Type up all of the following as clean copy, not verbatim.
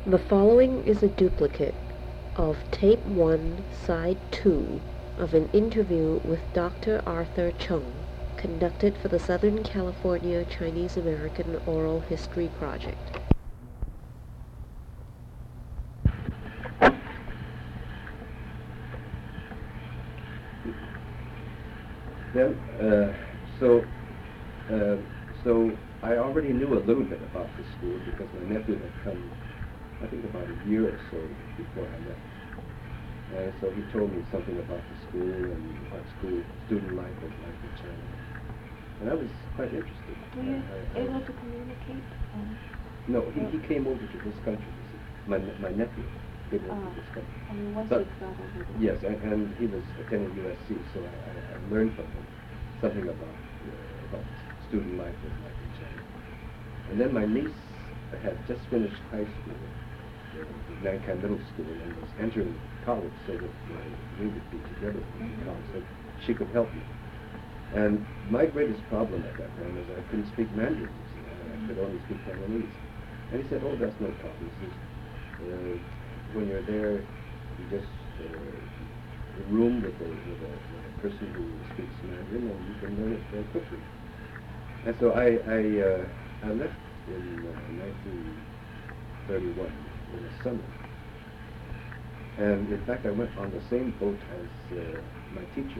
The following is a duplicate of Tape 1, Side 2 of an interview with Dr. Arthur Chung, conducted for the Southern California Chinese American Oral History Project. Then, so I already knew a little bit about the school because my nephew had come, I think about a year or so before I left. And so he told me something about the school and what student life was like in China. And I was quite interested. Were you able to communicate? No, he came over to this country. You see. My nephew came over to this country. I mean, once But, you got over there. yes, and he was attending USC, so I learned from him something about student life was like in China. And then my niece had just finished high school, Nankai Middle School, and was entering college, so that we would be together in college, so she could help me. And my greatest problem at that time was I couldn't speak Mandarin. I could only speak Taiwanese. And he said, "Oh, that's no problem. He says, when you're there, you just room with a person who speaks Mandarin, and you can learn it very quickly." And so I left in 1931 in the summer. And in fact, I went on the same boat as my teacher,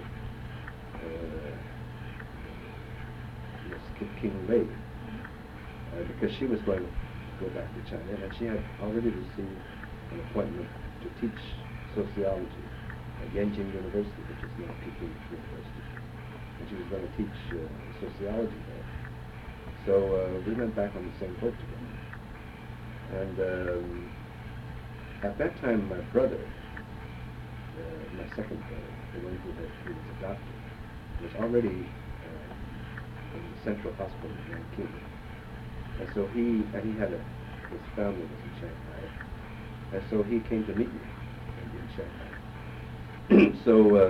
Miss King Lei, because she was going to go back to China, and she had already received an appointment to teach sociology at Yenjing University, which is now Peking University. And she was going to teach sociology there. So we went back on the same boat together. And at that time, my brother, my second brother, the one who was a doctor, was already in the Central Hospital in Nanking. And so he had his family was in Shanghai. And so he came to meet me in Shanghai. So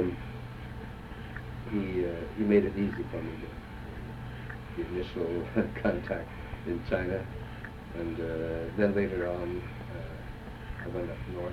he made it easy for me the initial contact in China, and then later on I went up north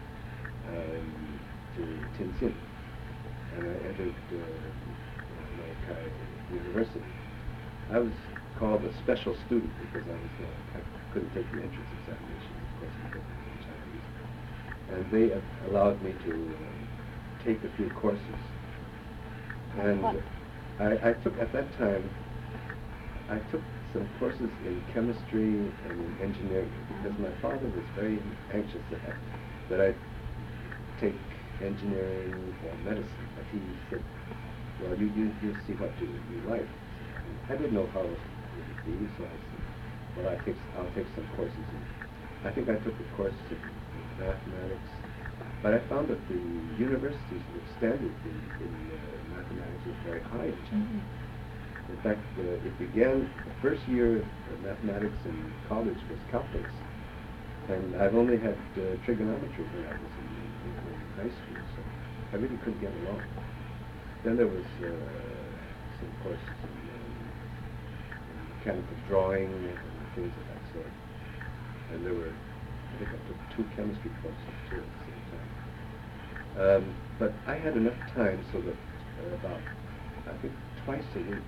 to Tianjin, and I entered Nankai University. I was called a special student because I couldn't take the entrance examination, of course, because I was in Chinese. And they allowed me to take a few courses. And I took, at that time, I took some courses in chemistry and in engineering because my father was very anxious that I take engineering or medicine. But he said, "Well, you see what you like." I didn't know how it would be, so I said, "Well, I'll take some courses." I think I took a course in mathematics, but I found that the universities, the standard in mathematics was very high in China. In fact, it began, the first year of mathematics in college was calculus, and I've only had trigonometry when I was in high school, so I really couldn't get along. Then there was some courses in mechanical drawing and things of that sort, and there were, I think I took 2 chemistry courses too at the same time. But I had enough time so that about, I think, twice a week,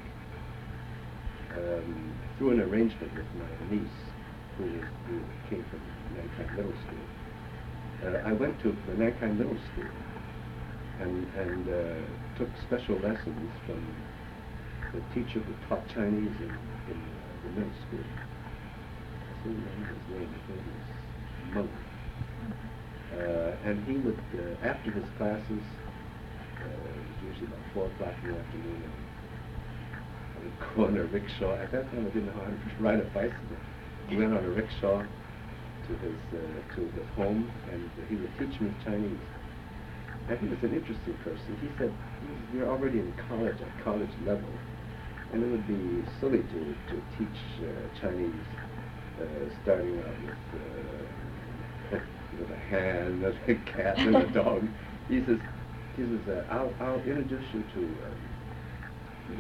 through an arrangement with my niece, who came from Nankai Middle School, I went to the Nankai Middle School and took special lessons from the teacher who taught Chinese in the middle school. I still remember his name. I think it was Monk. And he would, after his classes, it was usually about 4 o'clock in the afternoon, I would go on a rickshaw. At that time, I didn't know how to ride a bicycle. We went on a rickshaw to his home, and he would teach me Chinese. I think it's an interesting person. He said, "You're already in college, at college level, and it would be silly to teach Chinese starting out with a hand, a cat, and a dog." He says, "I'll introduce you to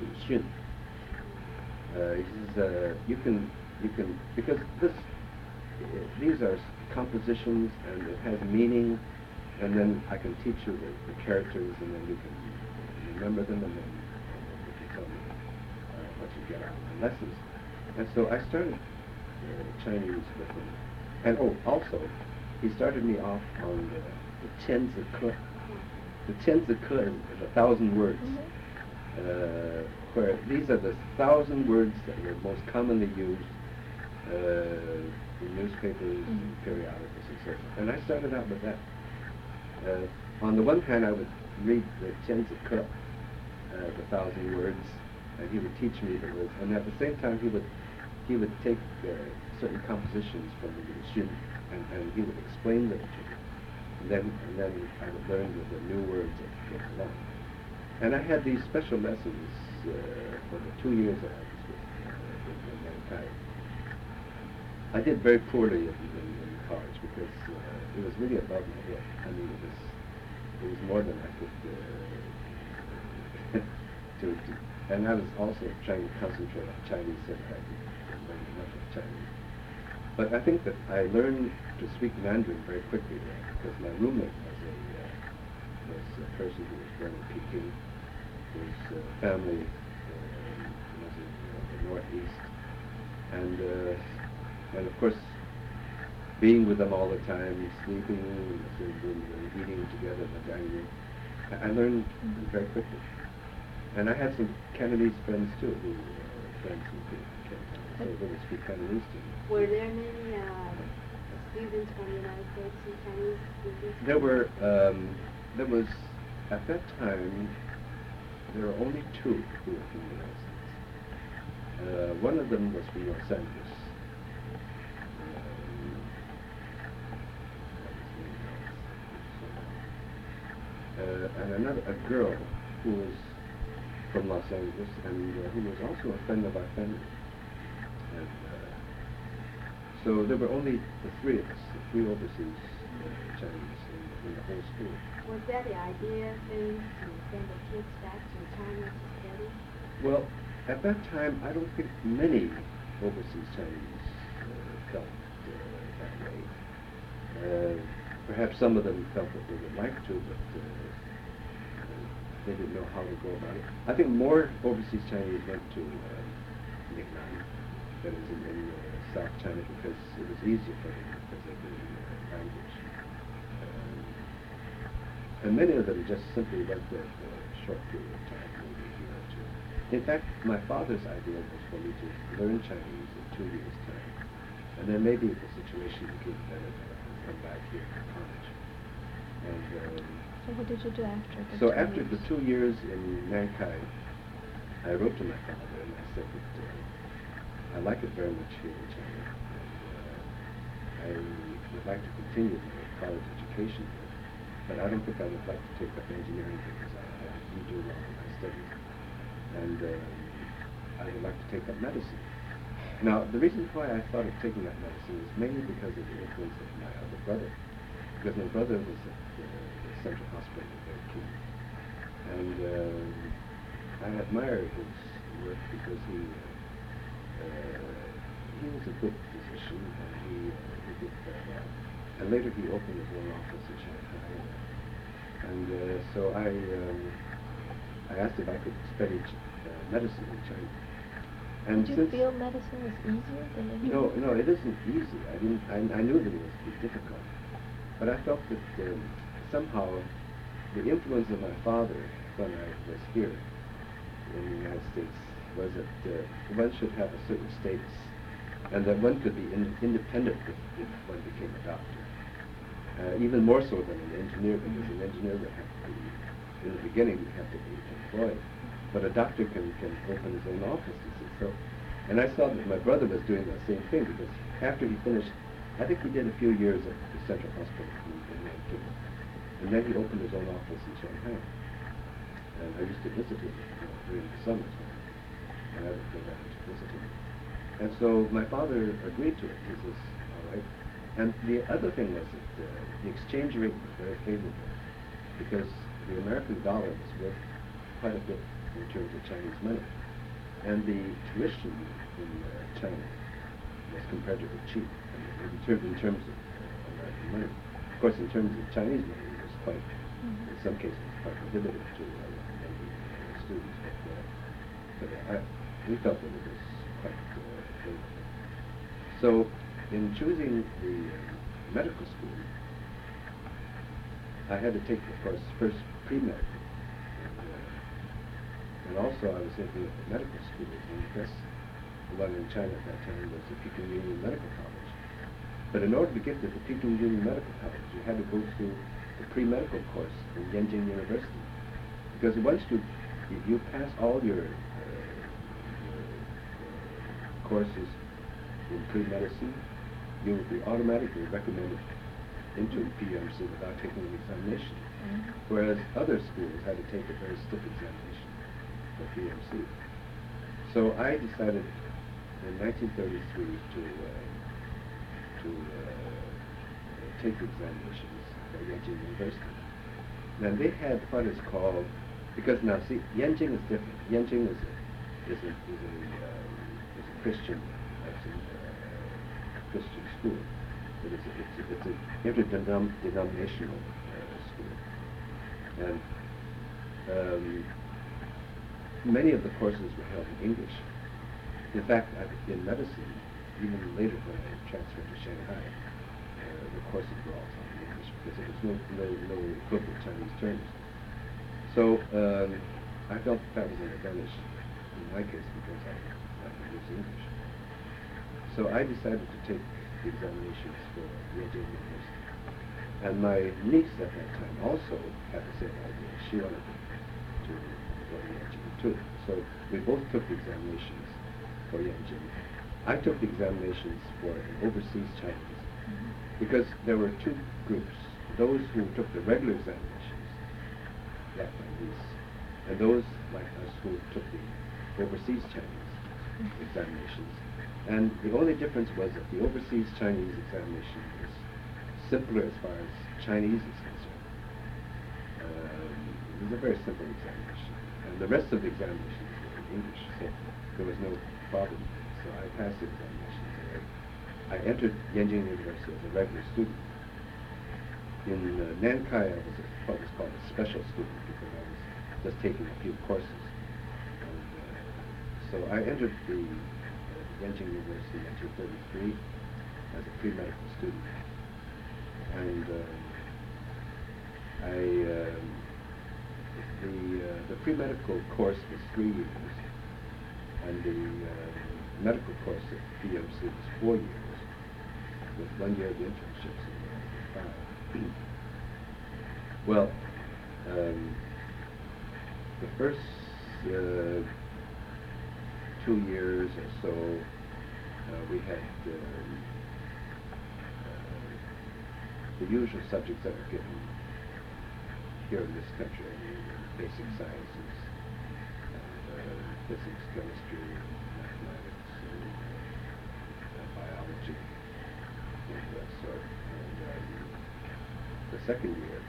Xun." He says, you can, because these are compositions, and it has meaning, and then I can teach you the characters, and then you can remember them, and then you can tell me what you get out of the lessons. And so I started Chinese with him. And also, he started me off on the Qian Zi Ke. The Qian Zi Ke is 1,000 words, where these are the 1,000 words that were most commonly used in newspapers, and periodicals, and so forth. And I started out with that. On the one hand, I would read the Qian Zi Ke, the 1,000 words, and he would teach me the words. And at the same time, he would take certain compositions from the Xun, and he would explain them to me. And then I would learn the new words that go along. And I had these special lessons for the 2 years that I was with Nankai. I did very poorly in college because it was really above my head. I mean, it was more than I could do. And I was also trying to concentrate on Chinese, so I didn't learn enough of Chinese. But I think that I learned to speak Mandarin very quickly there, because my roommate was a person who was born in Peking, whose family was in the Northeast, and of course, being with them all the time, sleeping, and eating together in the dining room, I learned very quickly. And I had some Cantonese friends too, who were friends who could so they would speak Cantonese to me. Were there many students from the United States and Chinese students? There was, at that time, there were only 2 who were from the United States. One of them was from Los Angeles. And a girl who was from Los Angeles, and who was also a friend of our family. And so there were only the 3 of us, the 3 overseas Chinese in the whole school. Was that the idea then, to send the kids back to China to study? Well, at that time, I don't think many overseas Chinese felt that way. Perhaps some of them felt that they would like to, but they didn't know how to go about it. I think more overseas Chinese went to Ningnan, that is in South China, because it was easier for them because of the language. And many of them just simply went there for a short period of time, maybe a year or 2. In fact, my father's idea was for me to learn Chinese in 2 years' time, and then maybe if the situation became better, then I would come back here to college. And so what did you do after the so 2 after years? the 2 years in Nankai, I wrote to my father and I said that I like it very much here in China, and I would like to continue my college education here, but I don't think I would like to take up engineering because I didn't do well in my studies, and I would like to take up medicine. Now, the reason why I thought of taking up medicine is mainly because of the influence of my other brother, because my brother was at the Central Hospital in Beijing, and I admire his work because he was a good physician, and he did very well. And later he opened his own office in Shanghai, and so I asked if I could study medicine in China. And Did you feel medicine was easier than engineering? No, it isn't easy. I knew that it was difficult, but I felt that somehow the influence of my father when I was here in the United States was that one should have a certain status, and that one could be independent if one became a doctor. Even more so than an engineer, because an engineer would have to be, in the beginning, would have to be employed. But a doctor can open his own office, you see. So, and I saw that my brother was doing the same thing, because after he finished, I think he did a few years at the Central Hospital in Nanking, and then he opened his own office in Shanghai. And I used to visit him during the summers, and I would go down to visit him. And so my father agreed to it. He says, all right. And the other thing was that the exchange rate was very favorable, because the American dollar was worth quite a bit in terms of Chinese money. And the tuition in China was comparatively cheap in terms of American money. Of course, in terms of Chinese money, it was quite, in some cases, quite prohibitive to many students. But we felt that it was quite favorable. So, in choosing the medical school, I had to take, of course, first pre-medical. And also I was thinking of the medical school, and because the one in China at that time was the Peking Union Medical College. But in order to get to the Peking Union Medical College, you had to go through the pre-medical course in Yenjing University. Because once you pass all your courses in pre-medicine, you will be automatically recommended into PMC without taking an examination. Whereas other schools had to take a very stiff examination for PMC. So I decided in 1933 to take examinations for Yenjing University. Now they had what is called, because now see, Yenjing is different. Yenjing is a Christian, Christian school. It's an interdenominational school, and many of the courses were held in English. In fact, in medicine, even later when I transferred to Shanghai, the courses were all taught in English because there was no equivalent Chinese terms. So I felt that was an advantage in my case because I could use English. So I decided to take the examinations for Yenjing University. And my niece at that time also had the same idea. She wanted to go to Yenjing too. So we both took the examinations for Yenjing. I took the examinations for overseas Chinese because there were two groups. Those who took the regular examinations, like my niece, and those like us who took the overseas Chinese examinations. And the only difference was that the overseas Chinese examination was simpler as far as Chinese is concerned. It was a very simple examination. And the rest of the examinations were in English, so there was no problem. So I passed the examinations. I entered Yenjing University as a regular student. In Nankai, I was what was called a special student because I was just taking a few courses. And, so I entered the Yenjing University in 1933 as a pre-medical student. And the pre-medical course was 3 years, and the medical course at PMC was 4 years, with 1 year of internships and 5. Well, the first 2 years or so, we had the usual subjects that are given here in this country, basic sciences, and, physics, chemistry, mathematics, and biology, and that sort. And the second year,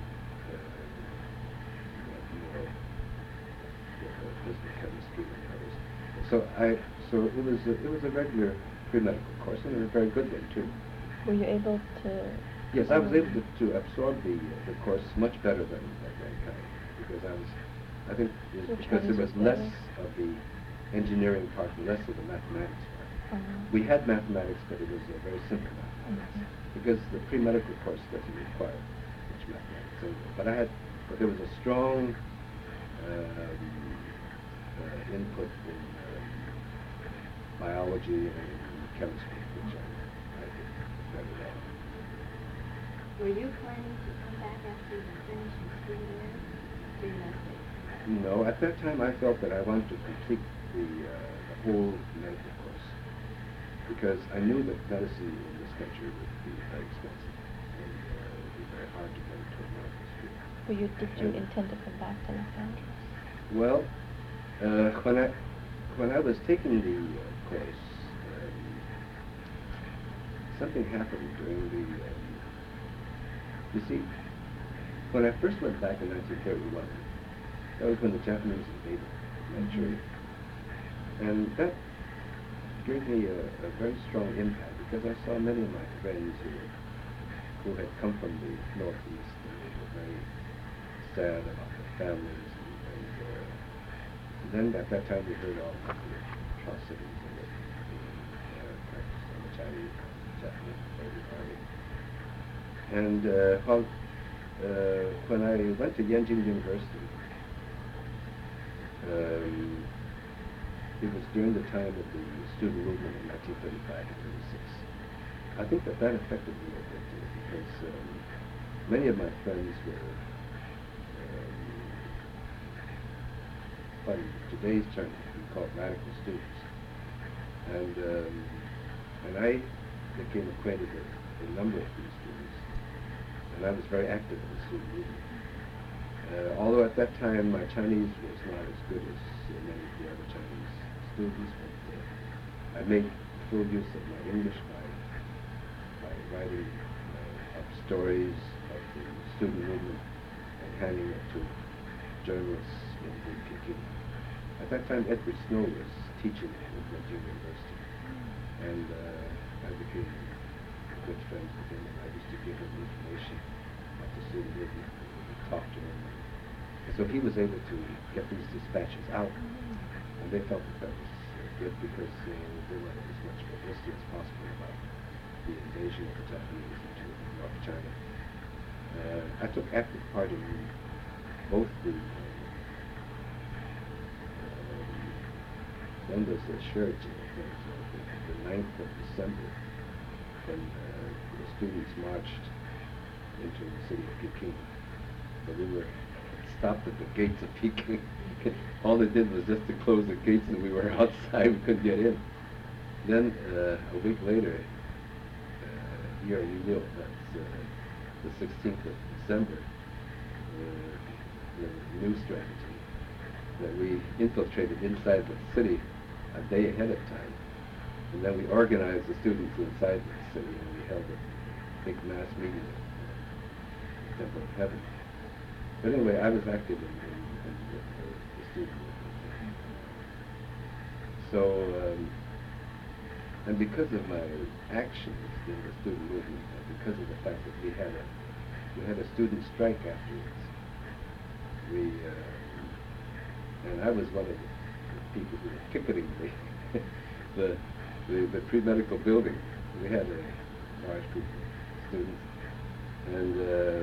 more physical chemistry and others. So it was a regular pre-medical course, and it was a very good one too. Were you able to? Yes, I was able to absorb the course much better than Nankai, because I think it was because there was less of the engineering part and less of the mathematics part. We had mathematics, but it was a very simple mathematics, because the pre-medical course doesn't require much mathematics. But there was a strong input in biology and chemistry, which I did very well. Were you planning to come back after you finished your school there to the United States? No, at that time I felt that I wanted to complete the whole medical course, because I knew that medicine in this country would be very expensive and it would be very hard to get into a medical school. Did you intend to come back to Los Angeles? Well, when I was taking the course, something happened during the. You see, when I first went back in 1931, that was when the Japanese invaded Manchuria, and that gave me a very strong impact because I saw many of my friends who had come from the Northeast and they were very sad about their families and then at that time we heard all the atrocities that were being practiced on the Japanese Army. And when I went to Yenjing University, it was during the time of the student movement in 1935 to 36. I think that affected me a great deal because many of my friends were, what in today's term we call radical students. And I became acquainted with a number of these students, and I was very active in the student movement. Although at that time my Chinese was not as good as many of the other Chinese students, but I made full use of my English by writing up stories of the student movement and handing it to journalists in Peking. At that time, Edward Snow was teaching at Nanjing University, and I became good friends with him, and I used to give him information about the student movement and talk to him. And so he was able to get these dispatches out, and they felt that was good because they wanted as much publicity as possible about the invasion of the Japanese into North China. I took active part in both the then there's the Shurji, the 9th of December, when the students marched into the city of Peking. But we were stopped at the gates of Peking. All they did was just to close the gates and we were outside, we couldn't get in. Then a week later, here in New York, that's the 16th of December, the new strategy that we infiltrated inside the city a day ahead of time. And then we organized the students inside the city and we held a big mass meeting at the Temple of Heaven. But anyway, I was active in the student movement. So, and because of my actions in the student movement, and because of the fact that we had a student strike afterwards, and I was one of the people who were picketing the pre-medical building. We had a large group of students, and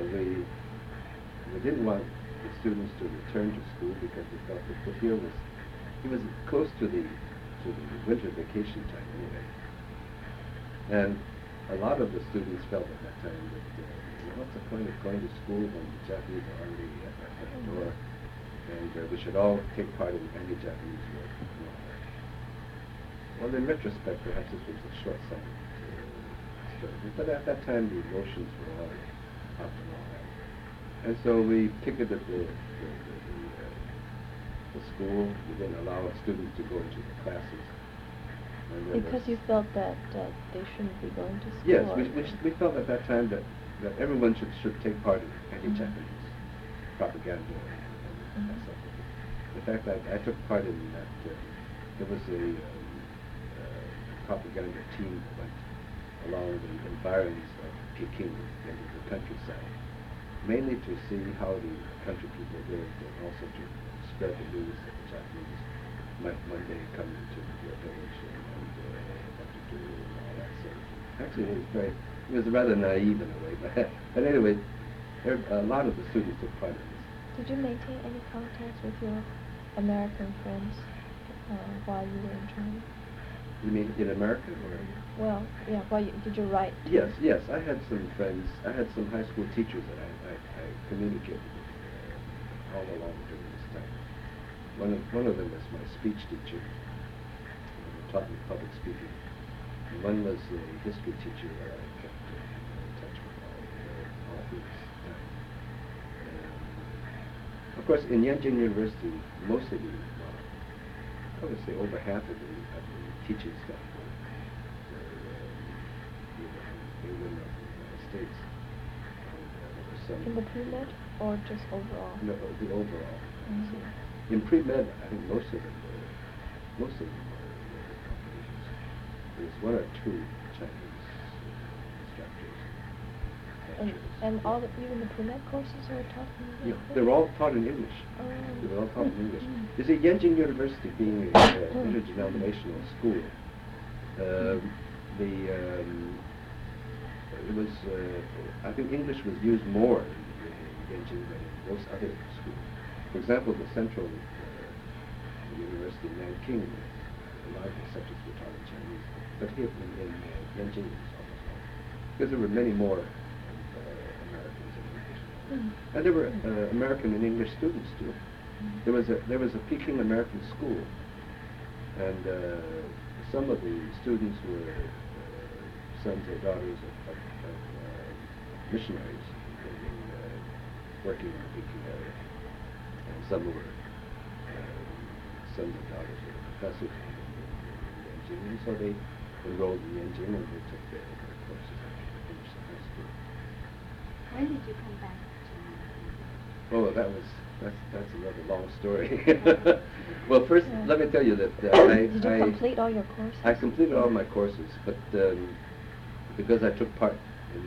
we didn't want the students to return to school because we felt that it was close to the winter vacation time anyway. And a lot of the students felt at that time that what's the point of going to school when the Japanese are already at the door, and we should all take part in anti-Japanese work. Well, in retrospect, perhaps this was a short-sighted strategy, but at that time the emotions were all up and all that. And so we picketed the school. We didn't allow students to go into the classes. Because you felt that they shouldn't be going to school? Yes, we felt at that time that everyone should take part in anti-Japanese propaganda and that sort of thing. In fact, I took part in that. There was a propaganda team that went along the environs of Peking into the countryside, mainly to see how the country people lived and also to spread the news that the Japanese might one day come into their village and what to do and all that sort of thing. Actually, it was rather naive in a way, but anyway, a lot of the students took part in this. Did you maintain any contacts with your American friends while you were in China? You mean in America, or? Well, yeah. Did you write? Yes. I had some friends. I had some high school teachers that I communicated with all along during this time. One of them was my speech teacher, who taught me public speaking. And one was a history teacher that I kept in touch with all through this time. Of course, in Yenjing University, most of the, I would say over half of the teaching staff were England or the United States. In the pre-med or just overall? No, the overall. Mm-hmm. So in pre-med, I think most of them were Caucasians. one or two Chinese instructors. And all even the pre-med courses are taught in Yeah, English? they're all taught in English. Oh. They were all taught in English. You see, Yenjing University being an interdenominational school, it was, I think English was used more in Yenjing than in most other schools. For example, the Central University in Nanking, a lot of the subjects were taught in Chinese, but here in Yenjing it was almost all. Because there were many more Americans and English. And there were American and English students too. There was a Peking American school, and some of the students were sons or daughters of missionaries working in the Peking area, and some were sons and daughters of professors in Yenjing, and so they enrolled in Yenjing and they took their courses after they finished the high school. When did you come back to Oh, that's another long story. Well, first, let me tell you that Did you complete all your courses? I completed all my courses, but because I took part in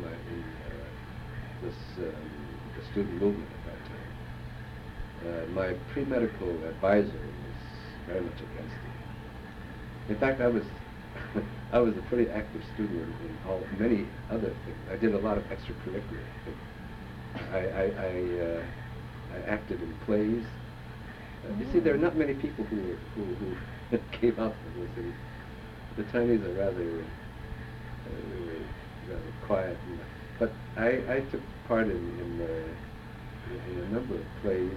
the student movement at that time, my pre-medical advisor was very much against it. In fact, I was I was a pretty active student in many other things. I did a lot of extracurricular things. I acted in plays. You see, there are not many people who came out from this. And the Chinese are rather quiet. But I took part in a number of plays,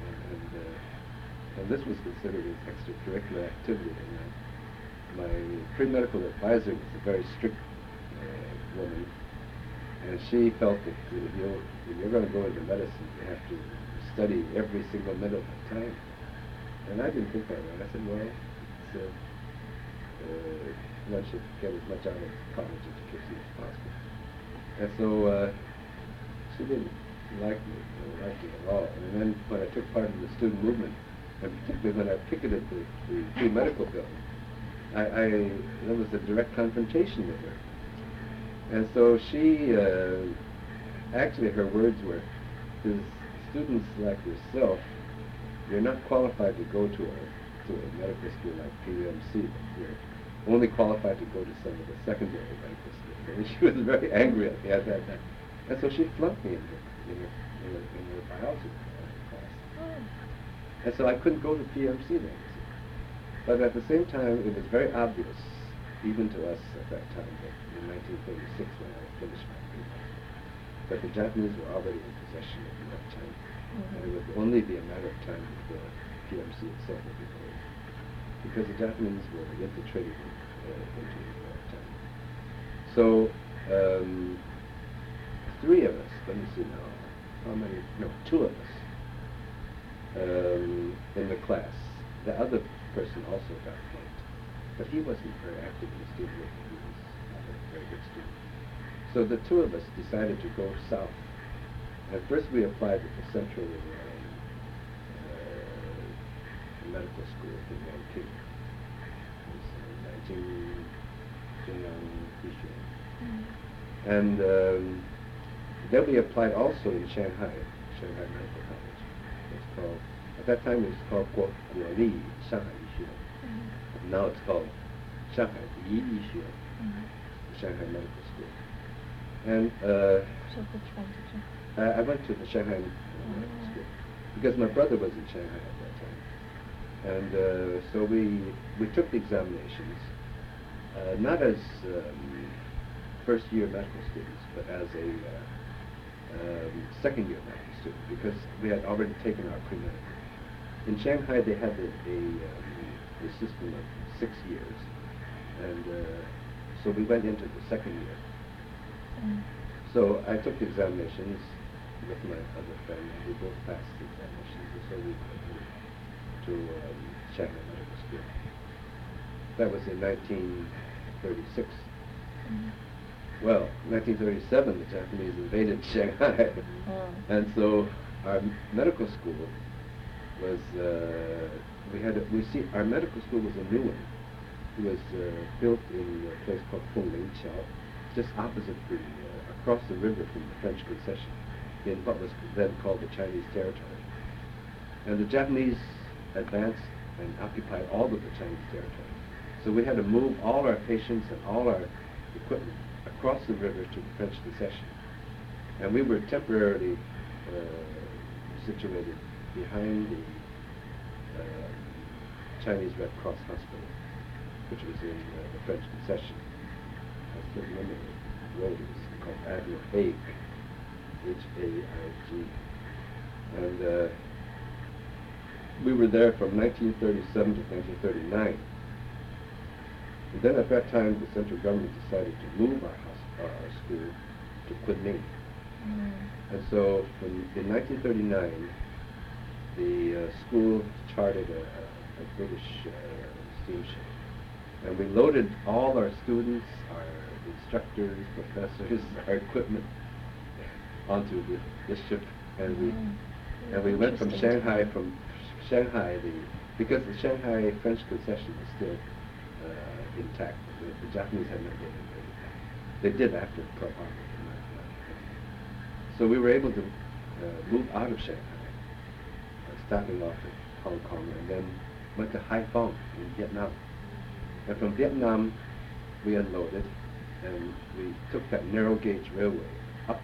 and this was considered as extracurricular activity. And my pre-medical advisor was a very strict woman, and she felt that if you're going to go into medicine, you have to study every single minute of the time. And I didn't think that way. I said, well, one should get as much out of college education as possible. And so she didn't like me at all. And then when I took part in the student movement, and particularly when I picketed the pre-medical building, there was a direct confrontation with her. And so she, actually her words were, students like yourself, you're not qualified to go to a medical school like PUMC. You're only qualified to go to some of the secondary medical schools. And she was very angry at me at that time. And so she flunked me in her biology class. And so I couldn't go to PUMC then. But at the same time, it was very obvious, even to us at that time, that in 1936, when I finished my pre-med, that the Japanese were already in possession of North China. And it would only be a matter of time before PMC itself would be closed. Because the Japanese were infiltrating into North China. So, three of us, let me see now, how many, no, two of us in the class. The other person also got flunked, but he wasn't very active in the student movement. He was not a very good student. So the two of us decided to go south. At first we applied at the Central Medical School in Nanking. It was And then we applied also in Shanghai Medical College. It's called, at that time it was called Guoli Shanghai Yixue. Now it's called Shanghai Yi Yixue, Shanghai Medical School. And So which one did you? I went to the Shanghai Medical School because my brother was in Shanghai at that time. And so we took the examinations, not as first-year medical students, but as a second-year medical student, because we had already taken our pre-medical. In Shanghai, they had the system of 6 years, and so we went into the second year. So I took the examinations with my other friend, and we both passed the examinations, and so we went to Shanghai Medical School. That was in 1936. Well, 1937, the Japanese invaded Shanghai, and so our medical school was, our medical school was a new one. was built in a place called Fenglingqiao, just opposite across the river from the French concession, in what was then called the Chinese territory. And the Japanese advanced and occupied all of the Chinese territory. So we had to move all our patients and all our equipment across the river to the French concession. And we were temporarily situated behind the Chinese Red Cross Hospital, which was in the French concession. I still remember the road. It was called Admiral Haig, H-A-I-G. And we were there from 1937 to 1939. And then at that time, the central government decided to move our school to Kunming. And so in 1939, the school chartered a British steamship. And we loaded all our students, our instructors, professors, our equipment onto this ship. And we went from Shanghai, because the Shanghai French concession was still intact. The Japanese had not yet invaded that. They did after Pearl Harbor. So we were able to move out of Shanghai, stopping off at Hong Kong, and then went to Haiphong in Vietnam. And from Vietnam, we unloaded, and we took that narrow gauge railway up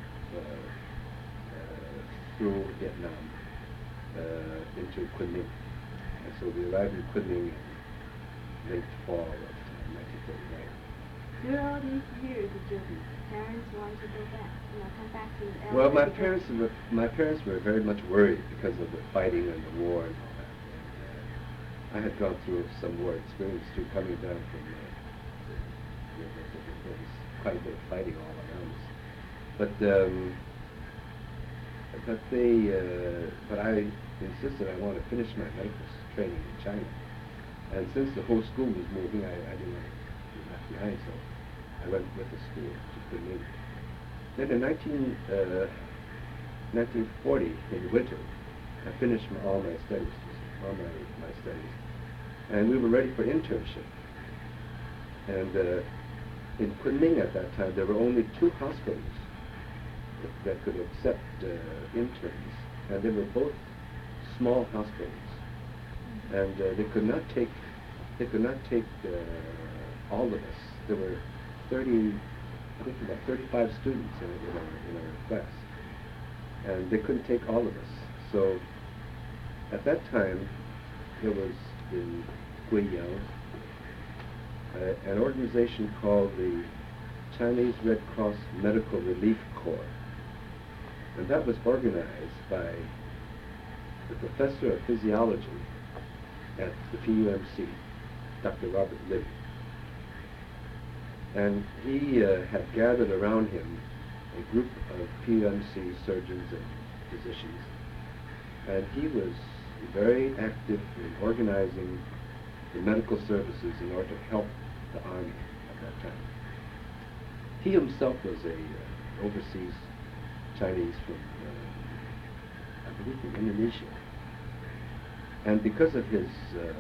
through Vietnam into Kunming. And so we arrived in Kunming in late fall of 1939. Through all these years, did your parents want to go back? Come back to LA? Well, my parents were very much worried because of the fighting and the war and all that. And, I had gone through some war experience too, coming down from there was quite a bit of fighting all around us. But I insisted I wanted to finish my medical training in China. And since the whole school was moving, I didn't want to be left behind, so I went with the school to Kunming. Then in 1940, in the winter, I finished all my studies, and we were ready for internship. And in Kunming at that time, there were only 2 hospitals that could accept interns, and they were both small hospitals, and they could not take all of us. There were 35 students in our class, and they couldn't take all of us. So at that time, there was in Guiyang an organization called the Chinese Red Cross Medical Relief Corps, and that was organized by the professor of physiology at the PUMC, Dr. Robert Libby. And he had gathered around him a group of PUMC surgeons and physicians, and he was very active in organizing the medical services in order to help the Army at that time. He himself was a overseas Chinese from, I believe, from Indonesia. And because of his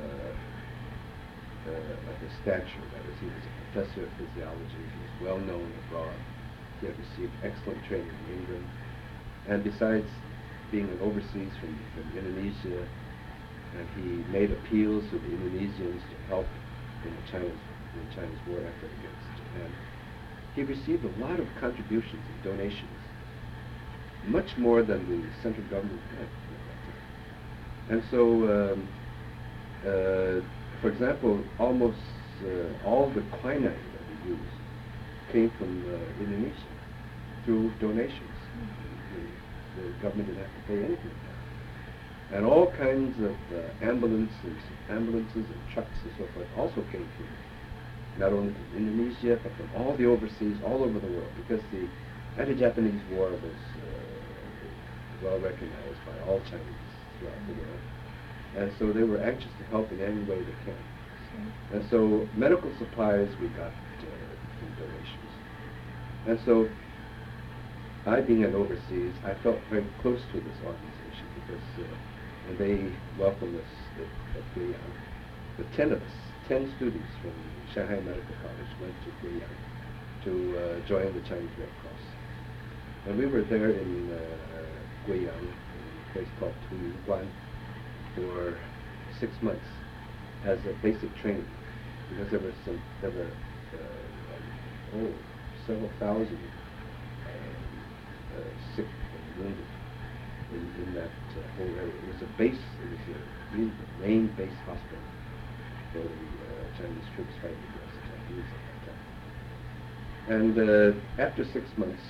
stature, that is, he was a professor of physiology, he was well known abroad, he had received excellent training in England, and besides being an overseas from Indonesia, and he made appeals to the Indonesians to help in the Chinese war effort against Japan. He received a lot of contributions and donations, much more than the central government had at that time. And so, for example, almost all the quinine that we used came from Indonesia through donations. The government didn't have to pay anything. And all kinds of ambulances and trucks and so forth also came from not only from Indonesia, but from all the overseas, all over the world, because the anti-Japanese war was well recognized by all Chinese throughout the world. And so they were anxious to help in any way they can. And so medical supplies we got from donations. And so I, being an overseas, I felt very close to this organization because and they welcomed us at Guiyang. The 10 10 students from Shanghai Medical College went to Guiyang to join the Chinese Red Cross. And we were there in Guiyang, in a place called Tuyuguan, for 6 months as a basic training, because there were several thousand sick and wounded in that whole area. It was a base, it was the main base hospital for the Chinese troops fighting against the Japanese at that time. And after 6 months,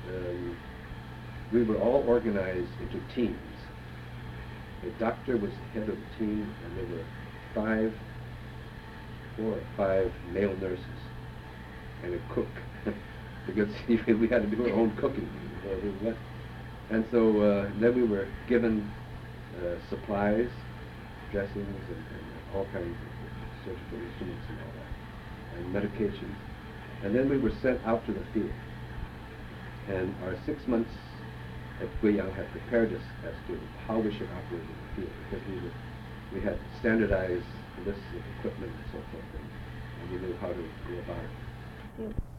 we were all organized into teams. The doctor was the head of the team, and there were 4 or 5 male nurses and a cook, because we had to do our own cooking before we went. And so then we were given supplies, dressings, and all kinds of surgical instruments and all that, and medications. And then we were sent out to the field. And our 6 months at Guiyang had prepared us as to how we should operate in the field, because we had standardized lists of equipment and so forth, and we knew how to go about it. You